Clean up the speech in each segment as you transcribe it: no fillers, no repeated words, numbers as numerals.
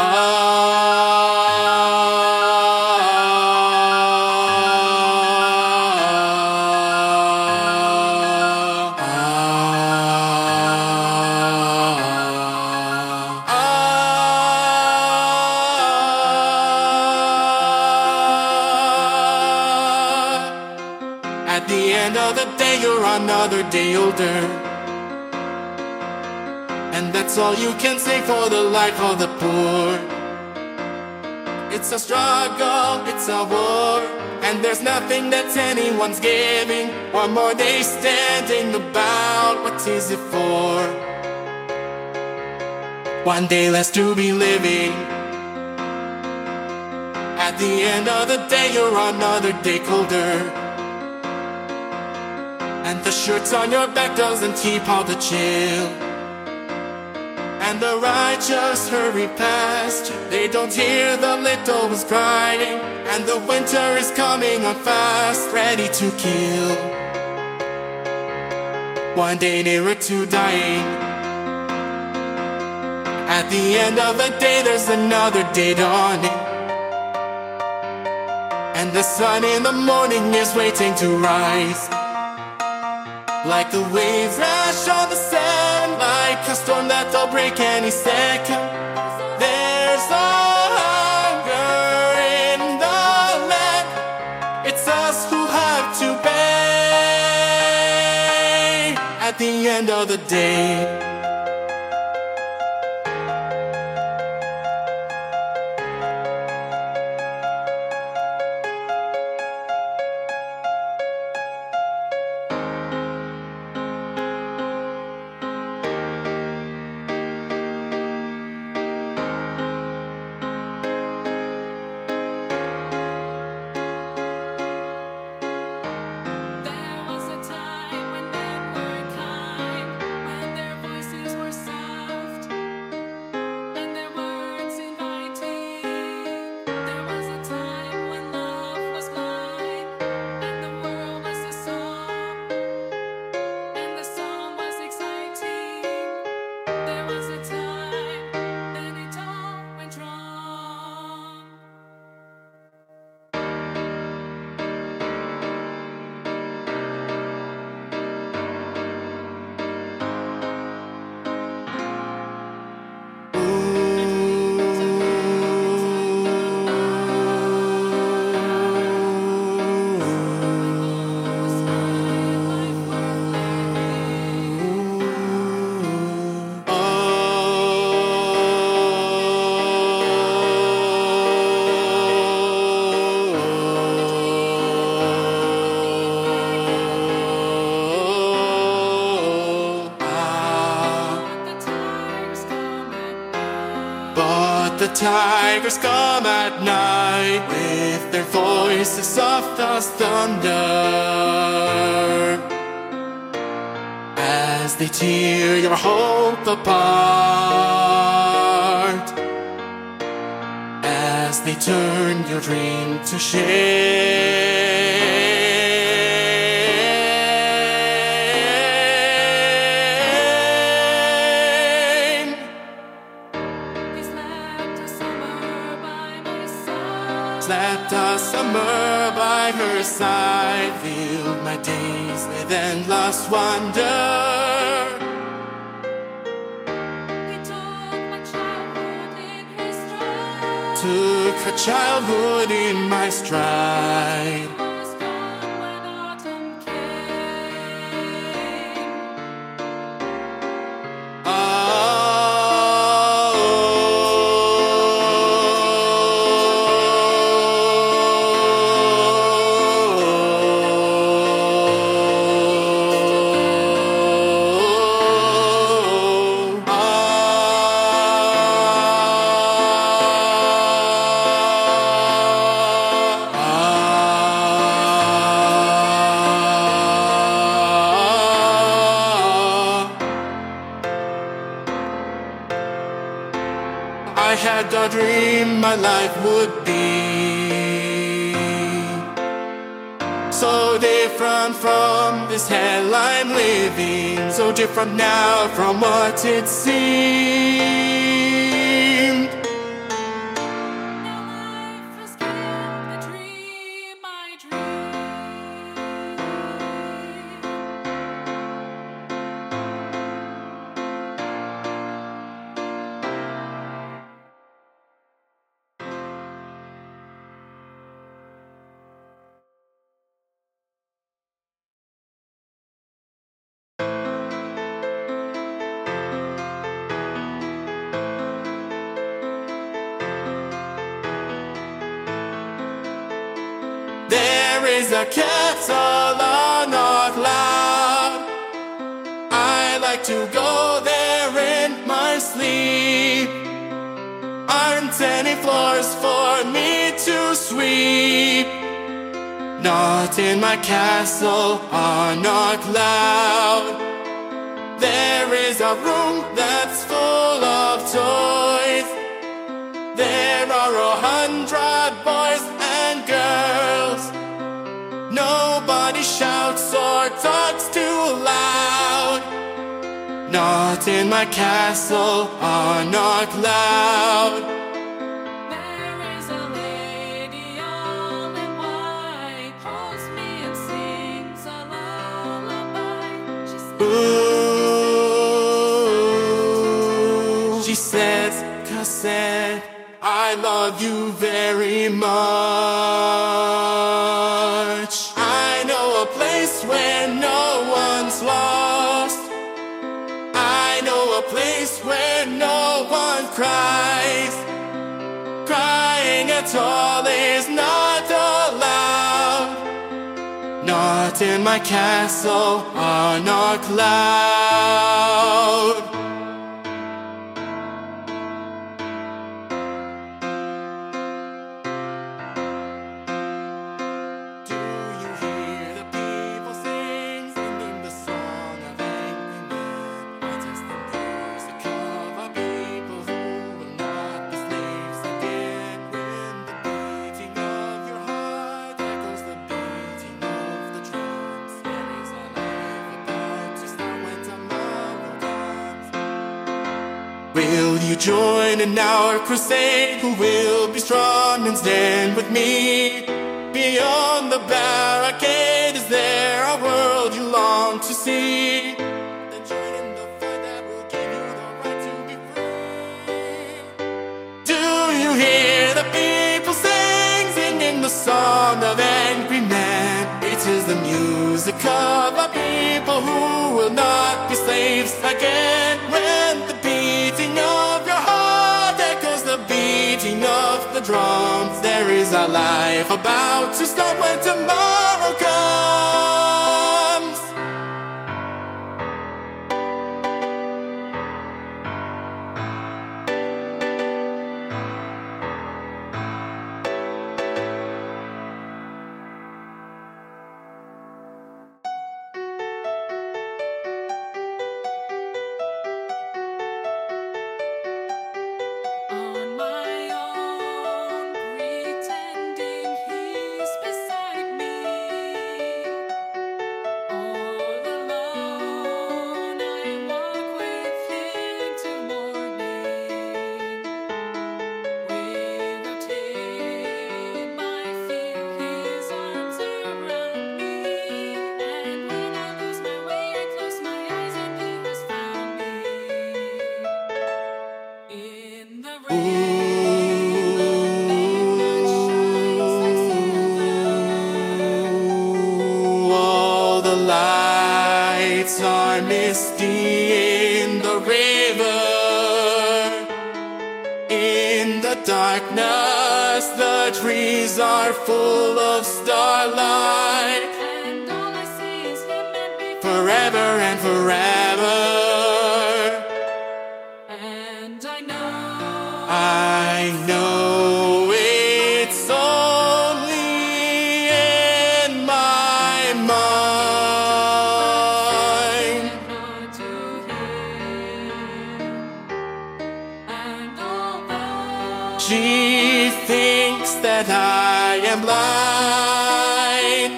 At the end of the day, you're another day older. And that's all you can say for the life of the poor. It's a struggle, it's a war, and there's nothing that anyone's giving. One more day standing about, what is it for? One day less to be living. At the end of the day, you're another day colder. And the shirts on your back doesn't keep all the chill. And the righteous hurry past, they don't hear the little ones crying. And the winter is coming on fast, ready to kill. One day nearer to dying. At the end of the day, there's another day dawning. And the sun in the morning is waiting to rise. Like the waves rush on the sand, like a storm that'll break any second. There's a hunger in the land. It's us who have to pay at the end of the day. But the tigers come at night with their voices soft as thunder, as they tear your hope apart, as they turn your dream to shame. Slept a summer by her side, filled my days with endless wonder. He took my childhood in his stride. Took her childhood in my stride. Was gone when autumn came. I had a dream my life would be so different from this hell I'm living, so different now from what it seemed. is a castle on North Loud. I like to go there in my sleep. Aren't any floors for me to sweep? Not in my castle on North Loud. There is a room that's full of toys. There are 100 boys and girls. Nobody shouts or talks too loud. Not in my castle on North Loud. There is a lady all in white, holds me and sings a lullaby. Ooh, she says, Cassette, I love you very much. I know a place where no one's lost. I know a place where no one cries. Crying at all is not allowed. Not in my castle on North Loud. Do you hear the people singing the song of angry men? I test the doors to cover people who will not be slaves again. When the beating of your heart echoes the beating of the drums, there is a life about to start when tomorrow comes. Will you join in our crusade? Who will be strong and stand with me? Beyond the barricade, is there a world you long to see? Then join in the fight that will give you the right to be free. Do you hear the people singing the song of angry men? It is the music of a people who will not be slaves again. When the beating of your heart echoes the beating of the drums, there is a life about to start when tomorrow comes. On my own, pretending he's beside me. All alone, I walk with him till morning. Without him, I feel his arms around me. And when I lose my way, I close my eyes and he has found me. In the rain, the pavement shines like silver. All the lights are misty in the river. In the darkness, the trees are full of starlight. And all I see is him and me Forever and forever, and I know it's only in my mind. not to him. And although She thinks that I am blind,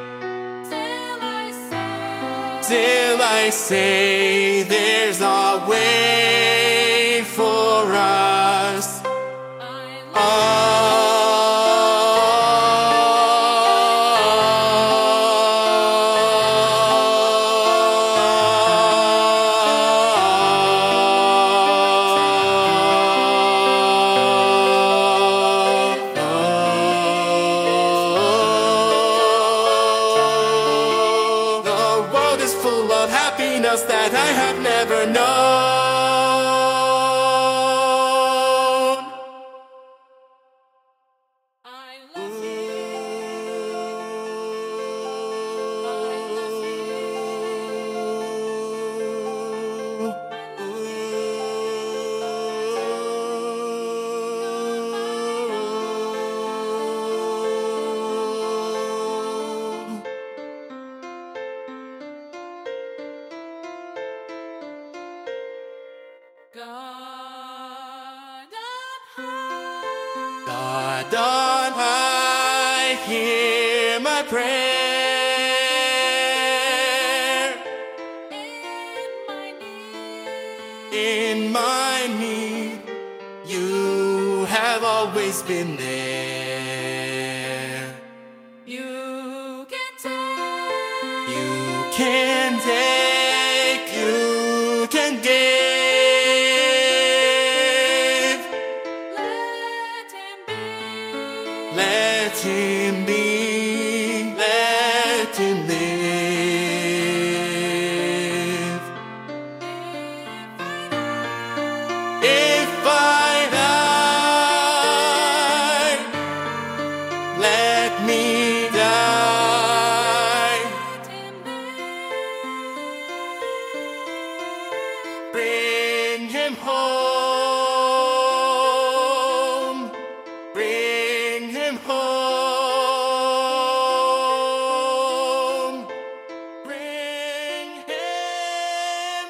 till I say there's a way for us. I happiness that I have never known. love you. God up high, God on high, hear my prayer. In my need, you have always been there. you can take, You can take, you can give. let him be. Let him be, let him live. If I die, let me die. Let him Bring him home. Bring him home. Bring him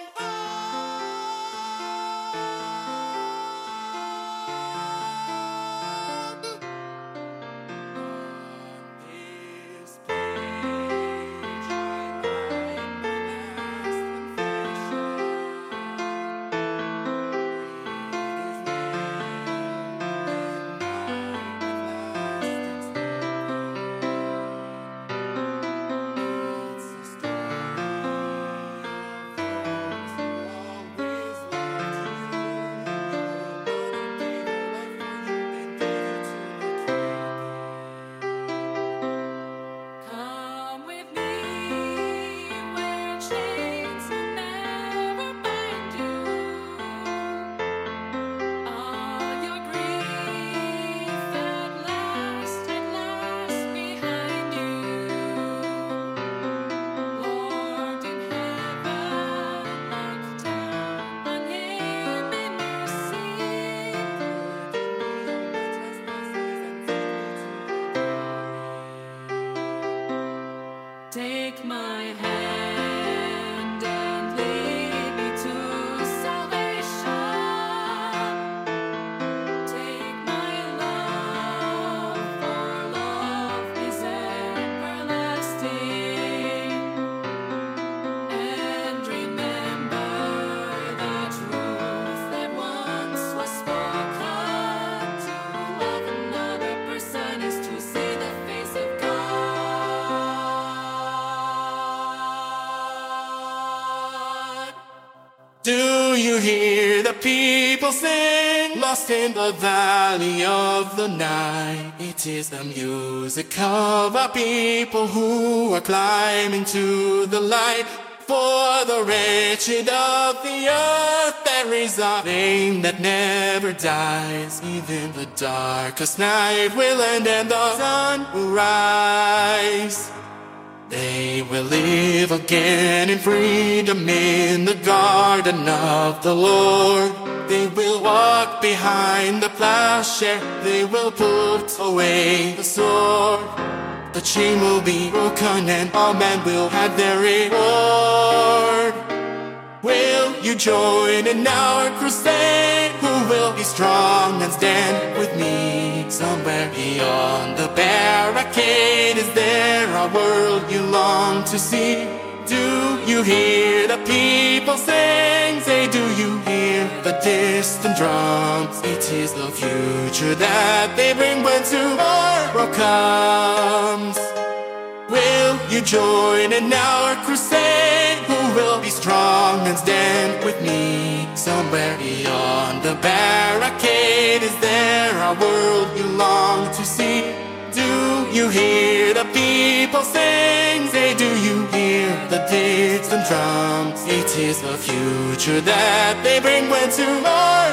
come with me where chains will never bind you. All your grief at last behind you. Lord in heaven, look down on him in mercy. Take my hand and lead me to salvation. Take my love, for love is everlasting. And remember the truth that once was spoken: to love another person is to see the face of God. Do you hear the people sing? Lost in the valley of the night. It is the music of our people who are climbing to the light. For the wretched of the earth there is a flame that never dies. Even the darkest night will end and the sun will rise. They will live again in freedom in the garden of the Lord. They will walk behind the plowshare. They will put away the sword. The chain will be broken and all men will have their reward. Will you join in our crusade? Who will be strong and stand with me? Somewhere beyond the barricade, is there a world you long to see? Do you hear the people sing? Say, do you hear the distant drums? It is the future that they bring when tomorrow comes. Will you join in our crusade? Who will be strong and stand with me? Somewhere beyond the barricade, is there a world you long to see? Do you hear the people sing? Say, do you hear the distant drums? It is the future that they bring when tomorrow